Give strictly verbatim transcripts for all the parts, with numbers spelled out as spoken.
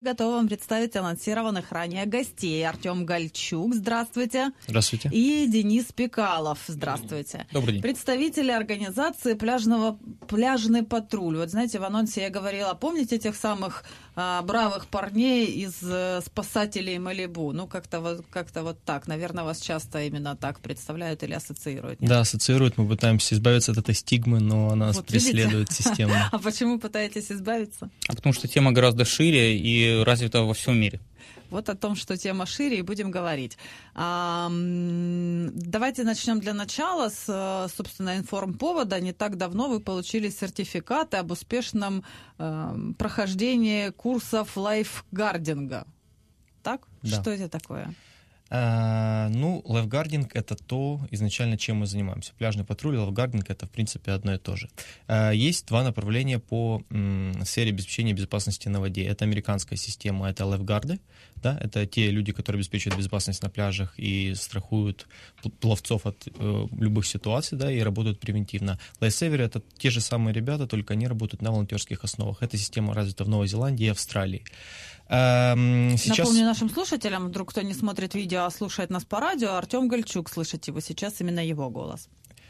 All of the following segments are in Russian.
Готова вам представить анонсированных ранее гостей. Артем Гальчук, здравствуйте. Здравствуйте. И Денис Пикалов, здравствуйте. Добрый день. Представители организации пляжного, «Пляжный патруль». Вот знаете, в анонсе я говорила, помните тех самых а, бравых парней из а, «Спасателей Малибу»? Ну, как-то вот, как-то вот так. Наверное, вас часто именно так представляют или ассоциируют. Нет? Да, ассоциируют. Мы пытаемся избавиться от этой стигмы, но она нас вот преследует видите? системно. А почему пытаетесь избавиться? А потому что тема гораздо шире и развита во всем мире. Вот о том, что тема шире, и будем говорить. А, давайте начнем для начала с, собственно, информповода. Не так давно вы получили сертификаты об успешном э, прохождении курсов лайфгардинга. Так? Да. Что это такое? А, ну, лайфгардинг — это то, изначально, чем мы занимаемся. Пляжный патруль и лайфгардинг — это, в принципе, одно и то же. А, есть два направления по м, сфере обеспечения безопасности на воде. Это американская система, это лайфгарды. Да? Это те люди, которые обеспечивают безопасность на пляжах и страхуют пловцов от э, любых ситуаций, да, и работают превентивно. Лайфсейверы — это те же самые ребята, только они работают на волонтерских основах. Эта система развита в Новой Зеландии и Австралии. Сейчас... Напомню нашим слушателям, вдруг кто не смотрит видео, а слушает нас по радио, Артем Гальчук, слышите вы сейчас именно его голос.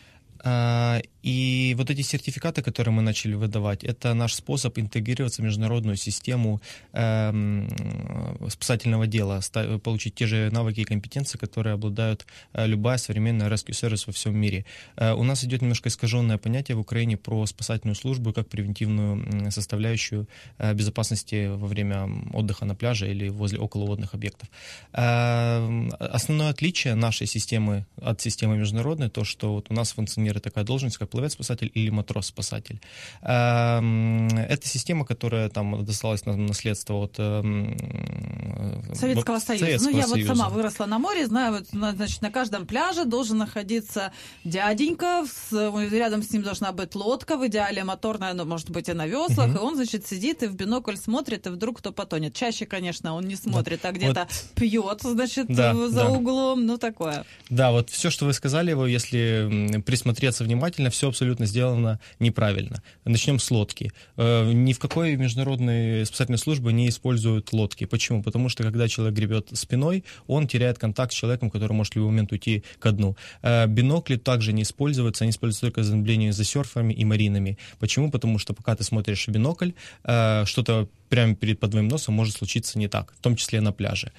И вот эти сертификаты, которые мы начали выдавать, это наш способ интегрироваться в международную систему э, спасательного дела, получить те же навыки и компетенции, которые обладают любая современная rescue service во всем мире. У нас идет немножко искаженное понятие в Украине про спасательную службу как превентивную составляющую безопасности во время отдыха на пляже или возле околоводных объектов. Основное отличие нашей системы от системы международной, то, что вот у нас функционирует такая должность, как пловец-спасатель или матрос-спасатель. Это система, которая там досталась нам наследство от Советского Союза. Советского ну, я Союза. Вот сама выросла на море, знаю, вот, значит, на каждом пляже должен находиться дяденька, с, рядом с ним должна быть лодка, в идеале моторная, но может быть и на веслах, угу. И он, значит, сидит и в бинокль смотрит, и вдруг кто потонет. Чаще, конечно, он не смотрит, да. а где-то вот. пьет, значит, да, за да. углом, ну, такое. Да, вот все, что вы сказали, если присмотреться внимательно, все абсолютно сделано неправильно. Начнем с лодки. Ни в какой международной спасательной службе не используют лодки. Почему? Потому что, когда человек гребет спиной, он теряет контакт с человеком, который может в любой момент уйти ко дну. Бинокли также не используются, они используются только за наблюдением за серферами и маринами. Почему? Потому что пока ты смотришь в бинокль, что-то прямо перед под твоим носом может случиться не так, в том числе на пляже.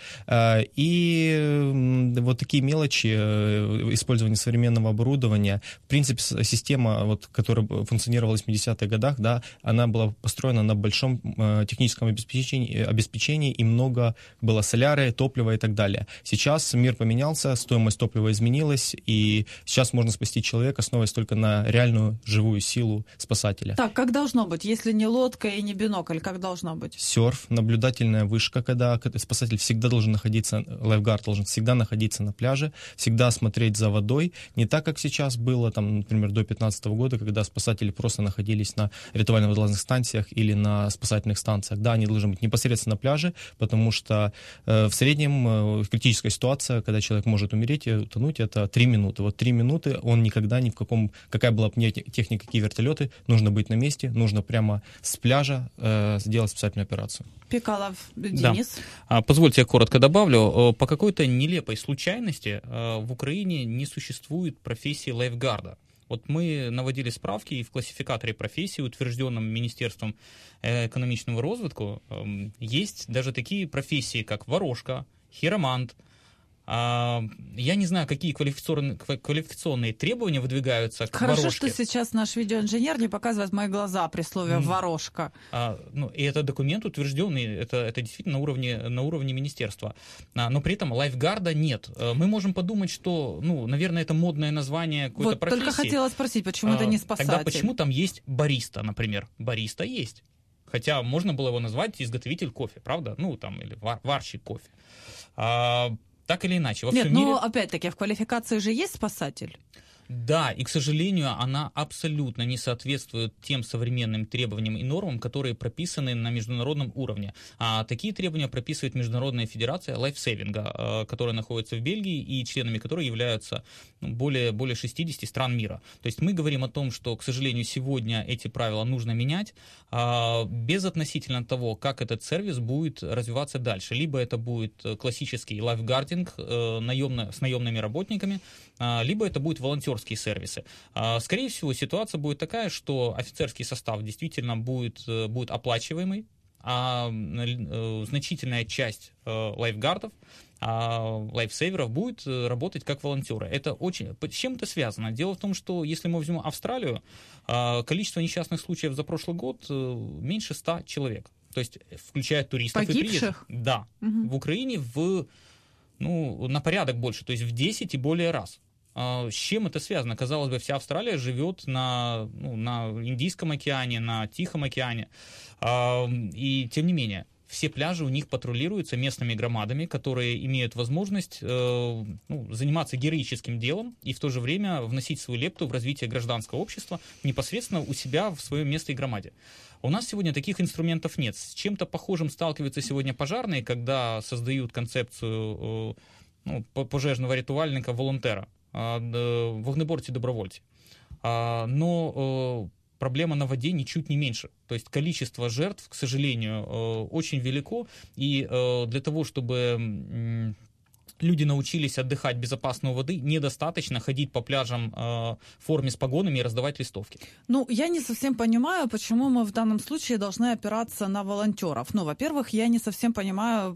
И вот такие мелочи, использование современного оборудования, в принципе, система, вот, которая функционировала в восьмидесятых годах, да, она была построена на большом техническом обеспечении, обеспечении, и много было соляры, топлива и так далее. Сейчас мир поменялся, стоимость топлива изменилась, и сейчас можно спасти человека, основываясь только на реальную живую силу спасателя. Так, как должно быть, если не лодка и не бинокль, как должно быть? Серф, наблюдательная вышка, когда спасатель всегда должен находиться, лайфгард должен всегда находиться на пляже, всегда смотреть за водой, не так, как сейчас было, там, например, до две тысячи пятнадцатого года, когда спасатели просто находились на рятувально-водолазных станциях или на спасательных станциях. Да, они должны быть непосредственно на пляже, потому что э, в среднем э, критическая ситуация, когда человек может умереть и утонуть, это три минуты. Вот три минуты он никогда ни в каком, какая была бы техника, какие вертолеты, нужно быть на месте, нужно прямо с пляжа э, сделать спасательную операцию. Пикалов, Денис. Да. Позвольте, я коротко добавлю. По какой-то нелепой случайности в Украине не существует профессии лайфгарда. Вот мы наводили справки, и в классификаторе профессий, утвержденном Министерством экономичного развития, есть даже такие профессии, как ворожка, хиромант. Я не знаю, какие квалификационные, квалификационные требования выдвигаются к Хорошо, ворожке. что сейчас наш видеоинженер не показывает мои глаза при слове «ворожка». А, ну, и это документ утвержденный, это, это действительно на уровне, на уровне министерства. А, но при этом лайфгарда нет. Мы можем подумать, что, ну, наверное, это модное название какой-то вот профессии. Только хотела спросить, почему а, это не спасатель? Тогда почему там есть бариста, например? Бариста есть. Хотя можно было его назвать изготовитель кофе, правда? Ну, там, или вар, варщик кофе. А, Так или иначе, во Нет, всем но мире... опять-таки в квалификации же есть спасатель. Да, и, к сожалению, она абсолютно не соответствует тем современным требованиям и нормам, которые прописаны на международном уровне. А такие требования прописывает Международная федерация лайфсейвинга, которая находится в Бельгии и членами которой являются более, более шестидесяти стран мира. То есть мы говорим о том, что, к сожалению, сегодня эти правила нужно менять, безотносительно того, как этот сервис будет развиваться дальше. Либо это будет классический лайфгардинг наемно, с наемными работниками, либо это будет волонтерские сервисы. Скорее всего, ситуация будет такая, что офицерский состав действительно будет, будет оплачиваемый, а значительная часть лайфгардов, лайфсейверов будет работать как волонтеры. Это очень... С чем это связано? Дело в том, что если мы возьмем Австралию, количество несчастных случаев за прошлый год меньше ста человек. То есть, включая туристов. Погибших? И приезжих. Да. Угу. В Украине в, ну, на порядок больше, то есть в десять и более раз. С чем это связано? Казалось бы, вся Австралия живет на, ну, на Индийском океане, на Тихом океане. И тем не менее, все пляжи у них патрулируются местными громадами, которые имеют возможность э, ну, заниматься героическим делом и в то же время вносить свою лепту в развитие гражданского общества непосредственно у себя в своем месте и громаде. У нас сегодня таких инструментов нет. С чем-то похожим сталкиваются сегодня пожарные, когда создают концепцию э, ну, пожежного рятувальника волонтера, э, вогнеборці добровольці. Э, но э, проблема на воде ничуть не меньше. То есть количество жертв, к сожалению, очень велико. И для того, чтобы люди научились отдыхать безопасно у воды, недостаточно ходить по пляжам в форме с погонами и раздавать листовки. Ну, я не совсем понимаю, почему мы в данном случае должны опираться на волонтеров. Ну, во-первых, я не совсем понимаю,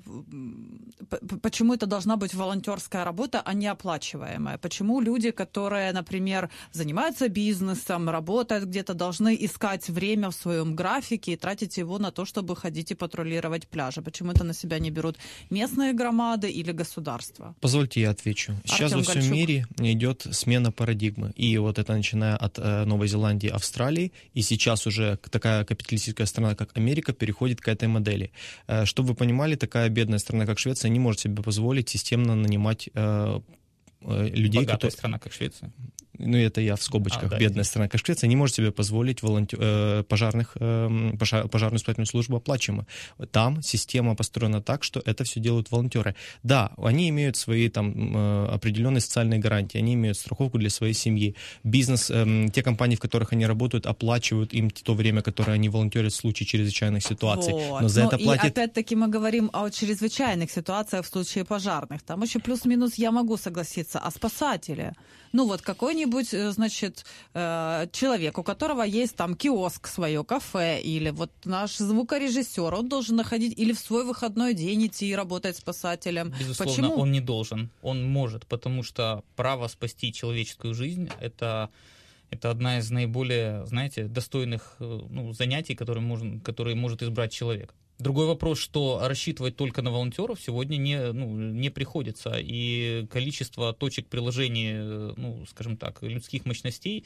почему это должна быть волонтерская работа, а не оплачиваемая. Почему люди, которые, например, занимаются бизнесом, работают где-то, должны искать время в своем графике и тратить его на то, чтобы ходить и патрулировать пляжи? Почему это на себя не берут местные громады или государство? Позвольте я отвечу. Сейчас Артем во всем Гальчук. мире идет смена парадигмы. И вот это начиная от э, Новой Зеландии, Австралии, и сейчас уже такая капиталистическая страна, как Америка, переходит к этой модели. Э, чтобы вы понимали, такая бедная страна, как Швеция, не может себе позволить системно нанимать э, э, людей, Богатая которые... страна, как Швеция. Ну, это я в скобочках. А, да, бедная извините. страна, как Швеция, не может себе позволить волонтер, э, пожарных, э, пожар, пожарную спасательную службу оплачиваемо. Там система построена так, что это все делают волонтеры. Да, они имеют свои там э, определенные социальные гарантии, они имеют страховку для своей семьи. Бизнес, э, те компании, в которых они работают, оплачивают им то время, которое они волонтерят в случае чрезвычайных ситуаций. Вот. Но за Ну, это и платит... опять-таки мы говорим о чрезвычайных ситуациях в случае пожарных. Там еще плюс-минус я могу согласиться. А спасатели? Ну вот какой-нибудь, значит, человек, у которого есть там киоск свое, кафе, или вот наш звукорежиссер, он должен находить или в свой выходной день идти и работать спасателем. Безусловно, Почему? Он не должен. Он может, потому что право спасти человеческую жизнь — это... Это одна из наиболее, знаете, достойных ну, занятий, которые, можно, которые может избрать человек. Другой вопрос, что рассчитывать только на волонтеров сегодня не, ну, не приходится. И количество точек приложения, ну, скажем так, людских мощностей,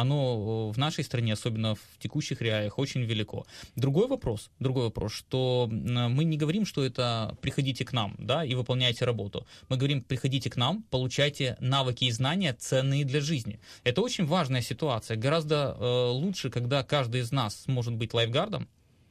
оно в нашей стране, особенно в текущих реалиях, очень велико. Другой вопрос, другой вопрос, что мы не говорим, что это приходите к нам, да, и выполняйте работу. Мы говорим, приходите к нам, получайте навыки и знания, ценные для жизни. Это очень важная ситуация. Гораздо э, лучше, когда каждый из нас может быть лайфгардом,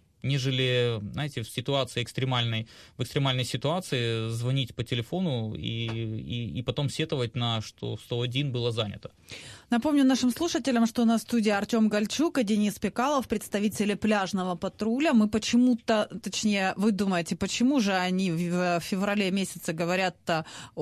нежели, знаете, в ситуации экстремальной, в экстремальной ситуации звонить по телефону и, и, и потом сетовать на, что сто один было занято. Напомню нашим слушателям, что на студии Артем Гальчук и Денис Пекалов, представители пляжного патруля. Мы почему-то, точнее, вы думаете, почему же они в феврале месяце говорят-то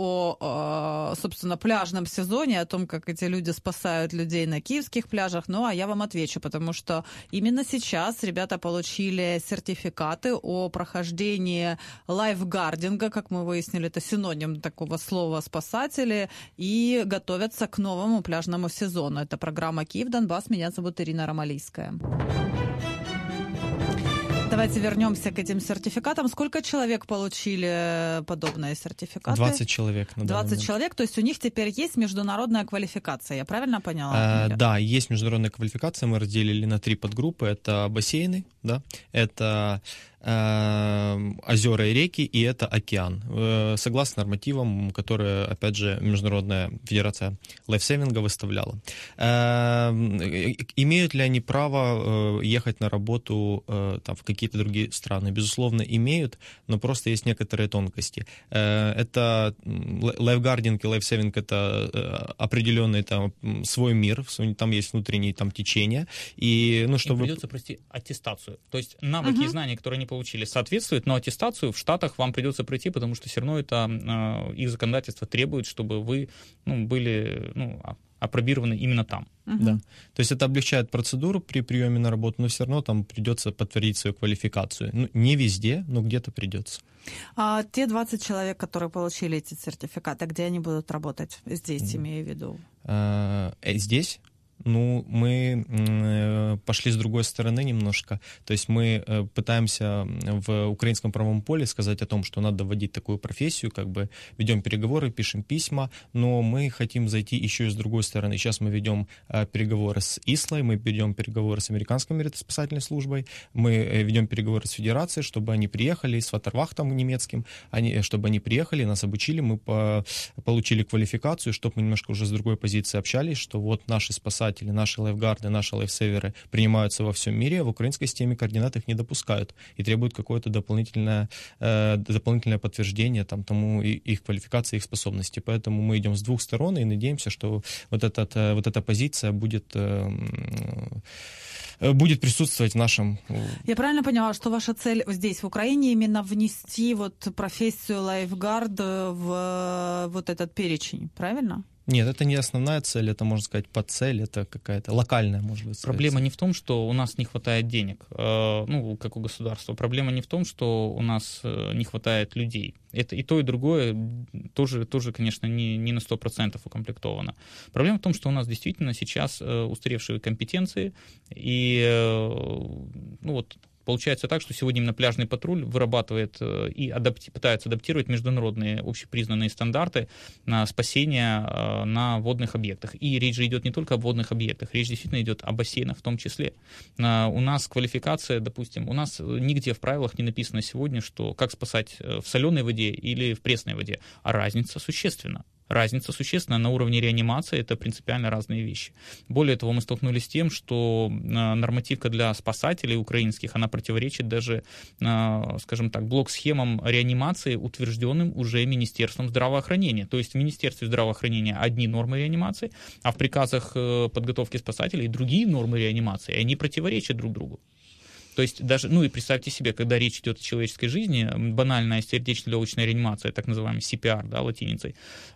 о, собственно, пляжном сезоне, о том, как эти люди спасают людей на киевских пляжах. Ну, а я вам отвечу, потому что именно сейчас ребята получили сертификаты о прохождении лайфгардинга, как мы выяснили, это синоним такого слова «спасатели», и готовятся к новому пляжному сезону. Это программа «Киев, Донбасс». Меня зовут Ирина Ромалийская. Давайте вернемся к этим сертификатам. Сколько человек получили подобные сертификаты? двадцать человек. На двадцать человек, то есть у них теперь есть международная квалификация, я правильно поняла? А, да, есть международная квалификация, мы разделили на три подгруппы. Это бассейны, да, это э, озера и реки, и это океан. Э, согласно нормативам, которые, опять же, Международная федерация лайфсейвинга выставляла. Э, имеют ли они право э, ехать на работу э, там, в какие-то другие страны? Безусловно, имеют, но просто есть некоторые тонкости. Э, это лайфгардинг и лайфсейвинг — это э, определенный там свой мир, там есть внутренние там течения, и ну чтобы... Им придется пройти аттестацию. То есть навыки uh-huh. и знания, которые они получили, соответствуют, но аттестацию в Штатах вам придется пройти, потому что все равно это э, их законодательство требует, чтобы вы ну, были ну, апробированы именно там. Uh-huh. Да. То есть это облегчает процедуру при приеме на работу, но все равно там придется подтвердить свою квалификацию. Ну, не везде, но где-то придется. А те двадцать человек, которые получили эти сертификаты, где они будут работать? Здесь, uh-huh. имею в виду. А, здесь? Ну, мы э, пошли с другой стороны немножко. То есть мы э, пытаемся в украинском правовом поле сказать о том, что надо вводить такую профессию, как бы ведем переговоры, пишем письма, но мы хотим зайти еще и с другой стороны. Сейчас мы ведем э, переговоры с ИСЛой, мы ведем переговоры с Американской спасательной службой, мы э, ведем переговоры с Федерацией, чтобы они приехали, с Ватервахтом немецким, они, чтобы они приехали, нас обучили, мы по, получили квалификацию, чтобы мы немножко уже с другой позиции общались, что вот наши спасатели, наши лайфгарды, наши лайфсейверы принимаются во всем мире, а в украинской системе координат их не допускают и требуют какое-то дополнительное, э, дополнительное подтверждение там, тому и, их квалификации, их способности. Поэтому мы идем с двух сторон и надеемся, что вот, этот, вот эта позиция будет... Э, будет присутствовать в нашем... Я правильно поняла, что ваша цель здесь, в Украине, именно внести вот профессию лайфгард в вот этот перечень, правильно? Нет, это не основная цель, это, можно сказать, подцель, это какая-то локальная, может быть. Проблема не в том, что у нас не хватает денег, ну, как у государства. Проблема не в том, что у нас не хватает людей. Это и то, и другое тоже, тоже конечно, не, не на сто процентов укомплектовано. Проблема в том, что у нас действительно сейчас устаревшие компетенции, и, ну, вот, получается так, что сегодня именно пляжный патруль вырабатывает и адапти- пытается адаптировать международные общепризнанные стандарты на спасение на водных объектах. И речь же идет не только о водных объектах, речь действительно идет о бассейнах в том числе. У нас квалификация, допустим, у нас нигде в правилах не написано сегодня, что как спасать в соленой воде или в пресной воде, а разница существенна. Разница существенная на уровне реанимации, это принципиально разные вещи. Более того, мы столкнулись с тем, что нормативка для спасателей украинских, она противоречит даже, скажем так, блок-схемам реанимации, утвержденным уже Министерством здравоохранения. То есть в Министерстве здравоохранения одни нормы реанимации, а в приказах подготовки спасателей другие нормы реанимации, и они противоречат друг другу. То есть даже, ну и представьте себе, когда речь идет о человеческой жизни, банальная сердечно-легочная реанимация, так называемый си пи ар, да, латиницей,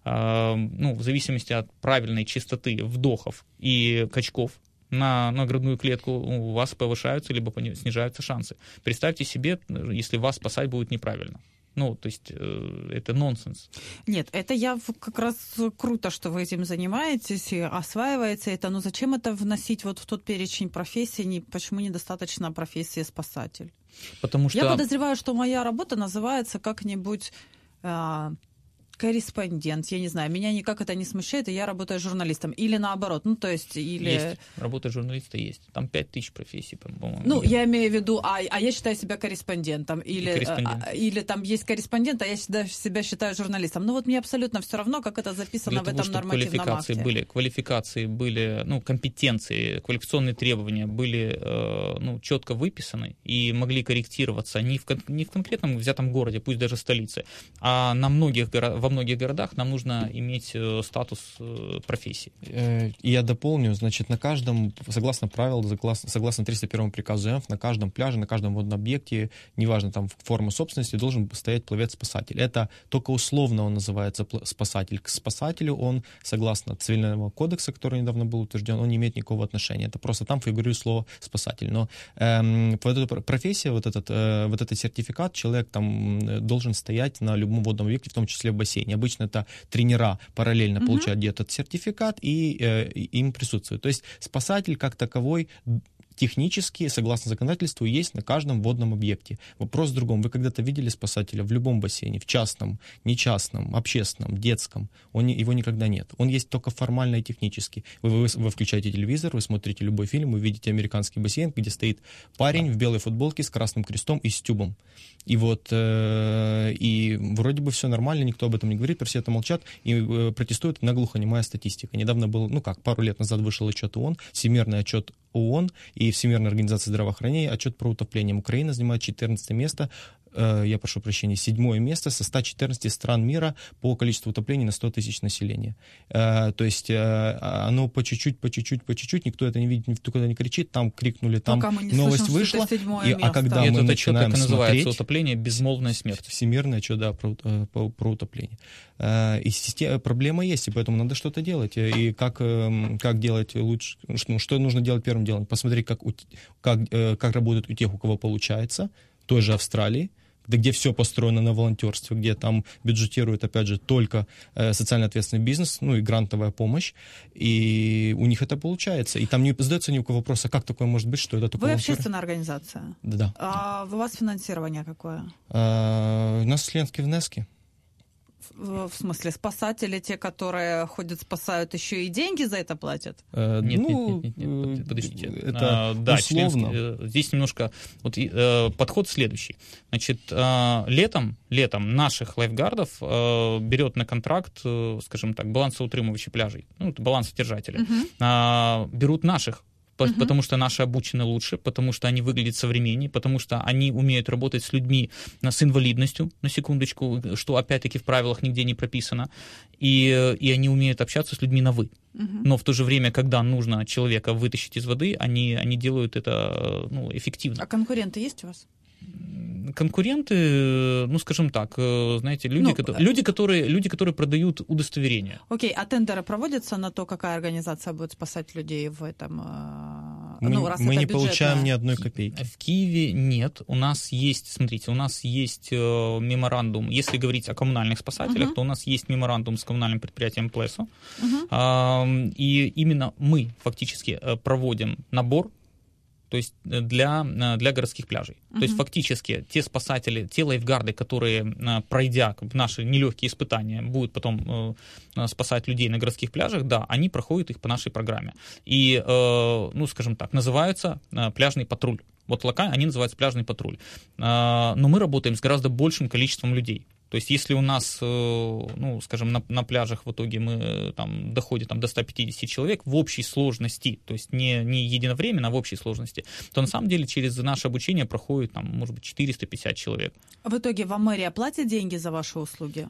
э, ну, в зависимости от правильной частоты вдохов и качков на, на грудную клетку у вас повышаются либо снижаются шансы. Представьте себе, если вас спасать будет неправильно. Ну, то есть э, это нонсенс. Нет, это я как раз круто, что вы этим занимаетесь и осваиваете это, но зачем это вносить вот в тот перечень профессий, не, почему недостаточно профессии спасатель? Потому что... Я подозреваю, что моя работа называется как-нибудь... Э, корреспондент, я не знаю, меня никак это не смущает, и я работаю журналистом. Или наоборот, ну то есть... Или... Есть, работа журналиста есть. Там пять тысяч профессий, по-моему. Ну, я имею в виду, а, а я считаю себя корреспондентом. Или, корреспондент. а, или там есть корреспондент, а я себя, себя считаю журналистом. Ну вот мне абсолютно все равно, как это записано Для в того, этом нормативном квалификации акте. Были, квалификации были, ну, компетенции, квалификационные требования были э, ну, четко выписаны и могли корректироваться не в, не в конкретном взятом городе, пусть даже столице, а на многих, во многих городах нам нужно иметь статус профессии. И я дополню, значит, на каждом, согласно правилам, согласно, согласно триста первому приказу ЭМФ, на каждом пляже, на каждом водном объекте, неважно там форма собственности, должен стоять пловец-спасатель. Это только условно он называется спасатель. К спасателю он, согласно Цивильного кодекса, который недавно был утвержден, он не имеет никакого отношения. Это просто там фигурирует слово спасатель. Но эм, вот эта профессия, вот этот, э, вот этот сертификат, человек там должен стоять на любом водном объекте, в том числе в бассейне. Обычно это тренера параллельно uh-huh. получают где-то этот сертификат и, э, и им присутствуют. То есть спасатель как таковой технически, согласно законодательству, есть на каждом водном объекте. Вопрос в другом. Вы когда-то видели спасателя в любом бассейне, в частном, нечастном, общественном, детском? Он, его никогда нет. Он есть только формально и технически. Вы, вы, вы включаете телевизор, вы смотрите любой фильм, вы видите американский бассейн, где стоит парень в белой футболке с красным крестом и с тюбом. И вот, э, и вроде бы все нормально, никто об этом не говорит, все это молчат, и э, протестует наглухонемая статистика. Недавно был, ну как, пару лет назад вышел отчет ООН, всемирный отчет ООН и Всемирная организация здравоохранения, отчет про утопление. Украина занимает четырнадцатое место, э, я прошу прощения, седьмое место со ста четырнадцати стран мира по количеству утоплений на сто тысяч населения. Э, то есть э, оно по чуть-чуть, по чуть-чуть, по чуть-чуть, никто это не видит, никто это не кричит, там крикнули, там новость слышим, вышла, и, а когда и мы этот начинаем отчет так и смотреть... называется «Утопление. Безмолвная смерть». Всемирное отчет, да, про, про, про утопление. И система, проблема есть, и поэтому надо что-то делать. И как, как делать лучше, ну, что нужно делать первым делом? Посмотреть, как, как, как работает у тех, у кого получается, той же Австралии, где все построено на волонтерстве, где там бюджетируют, опять же, только э, социально ответственный бизнес, ну и грантовая помощь, и у них это получается. И там не задается ни у кого вопроса, как такое может быть, что это такое. Вы общественная организация? Да. А у вас финансирование какое? А, у нас членские внески. В смысле, спасатели, те, которые ходят, спасают, еще и деньги за это платят? Э, нет, ну, нет, нет, нет, нет, подождите. Это а, да, условно. Членский, здесь немножко вот, э, подход следующий. Значит, э, летом, летом наших лайфгардов э, берет на контракт, э, скажем так, балансоутримувачи пляжей, ну, балансодержатели, uh-huh. э, берут наших. Uh-huh. Потому что наши обучены лучше, потому что они выглядят современнее, потому что они умеют работать с людьми с инвалидностью, на секундочку, что опять-таки в правилах нигде не прописано, и, и они умеют общаться с людьми на «вы». Uh-huh. Но в то же время, когда нужно человека вытащить из воды, они, они делают это, ну, эффективно. А конкуренты есть у вас? Конкуренты, ну, скажем так, знаете, люди, ну, которые, люди, которые, люди, которые продают удостоверения. Окей, а тендеры проводятся на то, какая организация будет спасать людей в этом? Мы, ну, раз мы это не бюджетная... получаем ни одной копейки. В Киеве нет. У нас есть, смотрите, у нас есть меморандум, если говорить о коммунальных спасателях, uh-huh. то у нас есть меморандум с коммунальным предприятием Плесо. Uh-huh. И именно мы фактически проводим набор, то есть для, для городских пляжей. Uh-huh. То есть фактически те спасатели, те лайфгарды, которые, пройдя наши нелегкие испытания, будут потом э, спасать людей на городских пляжах, да, они проходят их по нашей программе. И, э, ну, скажем так, называются э, пляжный патруль. Вот локально они называются пляжный патруль. Э, но мы работаем с гораздо большим количеством людей. То есть если у нас, ну, скажем, на, на пляжах в итоге мы там доходим там, до ста пятидесяти человек в общей сложности, то есть не, не единовременно, а в общей сложности, то на самом деле через наше обучение проходит, там, может быть, четыреста пятьдесят человек. В итоге вам мэрия платит деньги за ваши услуги?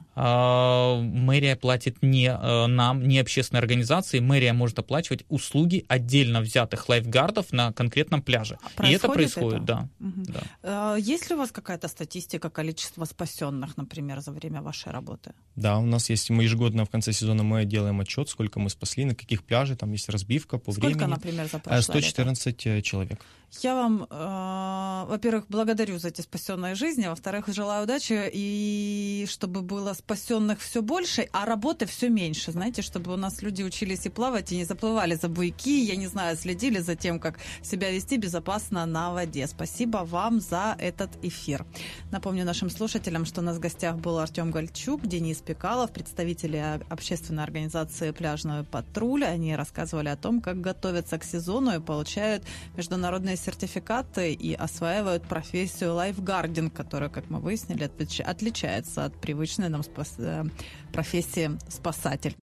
А, мэрия платит не а, нам, не общественной организации. Мэрия может оплачивать услуги отдельно взятых лайфгардов на конкретном пляже. А и это происходит, это? да. Угу. да. А, есть ли у вас какая-то статистика количества спасенных, например, за время вашей работы? Да, у нас есть, мы ежегодно в конце сезона мы делаем отчет, сколько мы спасли, на каких пляжах, там есть разбивка по сколько, времени. Сколько, например, за прошлое сто четырнадцать лето? Человек. Я вам, э, во-первых, благодарю за эти спасенные жизни, а во-вторых, желаю удачи, и чтобы было спасенных все больше, а работы все меньше. Знаете, чтобы у нас люди учились и плавать, и не заплывали за буйки, я не знаю, следили за тем, как себя вести безопасно на воде. Спасибо вам за этот эфир. Напомню нашим слушателям, что у нас в гостях был Артем Гальчук, Денис Пекалов, представители общественной организации «Пляжный патруль». Они рассказывали о том, как готовятся к сезону и получают международные сертификаты и осваивают профессию лайфгардинг, которая, как мы выяснили, отличается от привычной нам спас... профессии спасатель.